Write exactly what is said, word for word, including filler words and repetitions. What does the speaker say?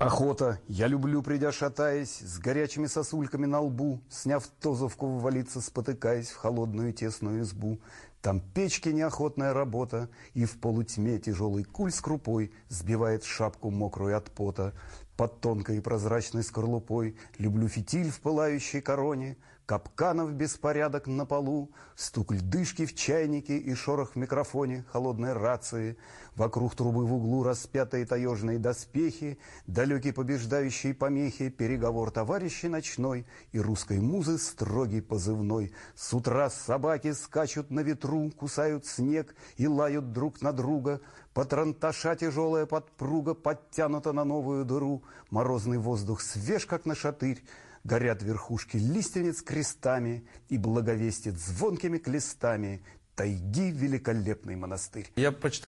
Охота. Я люблю, придя шатаясь, с горячими сосульками на лбу, сняв тозовку, ввалиться, спотыкаясь в холодную тесную избу. Там печки неохотная работа, и в полутьме тяжелый куль с крупой сбивает шапку мокрую от пота. Под тонкой и прозрачной скорлупой люблю фитиль в пылающей короне, капканов беспорядок на полу, стук льдышки в чайнике и шорох в микрофоне холодной рации. Вокруг трубы в углу распятые таежные доспехи, далекие побеждающие помехи, переговор товарищей ночной и русской музы строгий позывной. С утра собаки скачут на ветру, кусают снег и лают друг на друга. Патронташа тяжелая подпруга подтянута на новую дыру. Морозный воздух свеж, как нашатырь. Горят верхушки лиственниц крестами и благовестит звонкими клестами тайги великолепный монастырь. Я почитал